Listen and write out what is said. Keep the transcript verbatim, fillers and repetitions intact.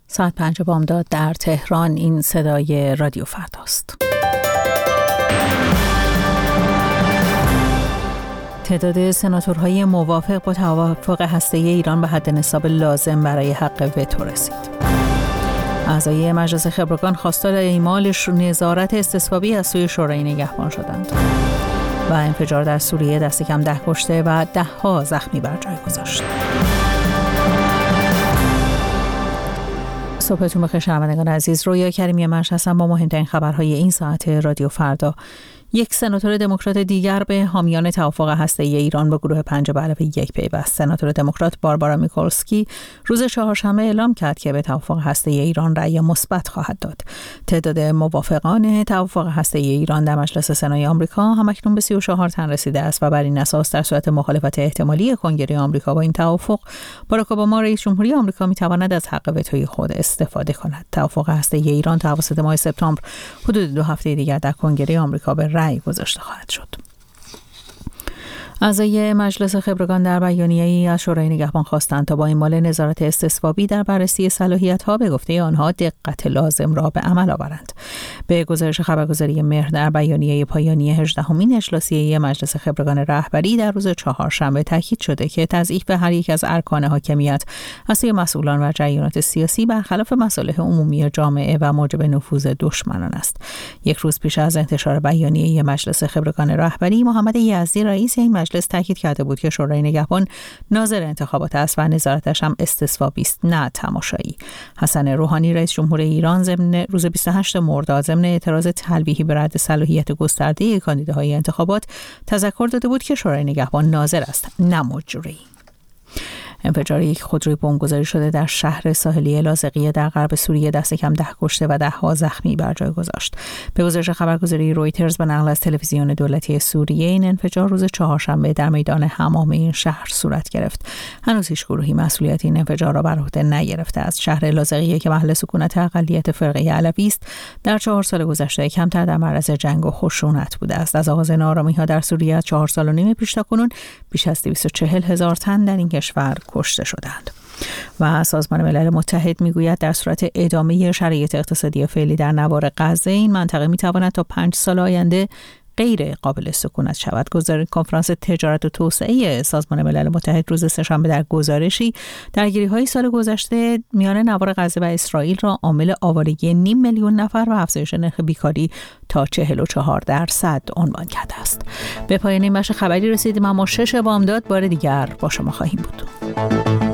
ساعت پنج بامداد در تهران. این صدای رادیو فرداست. تعداد سناتورهای موافق با توافق هسته‌ای ایران به حد نصاب لازم برای حق وتو رسید. اعضای مجلس خبرگان خواستار اعمال نظارت استصوابی از سوی شورای نگهبان شدند. و انفجار در سوریه دست کم ده کشته و ده ها زخمی بر جای گذاشت. صبحتون بخیر شنوندگان عزیز. رویا کریمی من هستم با مهمترین خبرهای این ساعت رادیو فردا. یک سناتور دموکرات دیگر به حامیان توافق هسته‌ای ایران با گروه پنج به علاوه یک پیوست. سناتور دموکرات باربارا میکولسکی روز چهارشنبه اعلام کرد که به توافق هسته‌ای ایران رأی مثبت خواهد داد. تعداد موافقان توافق هسته‌ای ایران در مجلس سنای آمریکا همکنون به سی و چهار تن رسیده است و بر این اساس در صورت مخالفت احتمالی کنگره آمریکا با این توافق، باراک اوباما رئیس جمهوری آمریکا میتواند از حق وتوی خود استفاده کند. توافق هسته‌ای ایران توسط ماه سپتامبر حدود دو هفته دیگر در کنگره آمریکا به رأی گذاشته خواهد شد. اعضای مجلس خبرگان در بیانیه‌ای از شورای نگهبان خواستند تا با اعمال نظارت استصوابی در بررسی صلاحیت‌ها به گفته آنها دقت لازم را به عمل آورند. به گزارش خبرگزاری مهر در بیانیه پایانی هجدهمین اجلاسیه مجلس خبرگان رهبری در روز چهارشنبه تاکید شده که تضعیف هر یک از ارکان حاکمیت از سوی مسئولان و جریانات سیاسی برخلاف مصالح عمومی جامعه و موجب نفوذ دشمنان است. یک روز پیش از انتشار بیانیه مجلس خبرگان رهبری، محمد یزدی رئیس این مجلس تاکید کرده بود که شورای نگهبان ناظر انتخابات است و نظارتش هم استصوابی است نه تماشایی. حسن روحانی رئیس جمهور ایران ضمن روز بیست و هشتم مرداد ضمن اعتراض تلویحی به رد صلاحیت گسترده کاندیداهای انتخابات تذکر داده بود که شورای نگهبان ناظر است نه مجری. انفجار یک خودروی بمبگذاری شده در شهر ساحلی لاذقیه در غرب سوریه دست کم ده کشته و ده ها زخمی بر جای گذاشت. به گزارش خبرگزاری رویترز به نقل از تلویزیون دولتی سوریه، این انفجار روز چهارشنبه در میدان حمام این شهر صورت گرفت. هنوز هیچ گروهی مسئولیت این انفجار را بر عهده نگرفته است. شهر لاذقیه که محل سکونت اقلیت فرقه علوی است، در چهار سال گذشته کمتر در معرض جنگ و خشونت بوده است. از آغاز ناآرامی‌ها در سوریه چهار سال و نیم پیش تا کنون بیش از دویست و چهل هزار تن در این کشور کشته شدند. و سازمان ملل متحد میگوید در صورت ادامه شرایط اقتصادی فعلی در نوار غزه، این منطقه میتواند تا پنج سال آینده غیر قابل سکونت شود. گزارش کنفرانس تجارت و توسعه سازمان ملل متحد روز سه‌شنبه در گزارشی درگیری‌های سال گذشته میان نوار غزه و اسرائیل را عامل آوارگی نیم میلیون نفر و افزایش نرخ بیکاری تا چهل و چهار درصد عنوان کرده است. به پایان این بخش خبری رسیدیم، اما شش بامداد بار دیگر با شما خواهیم بود.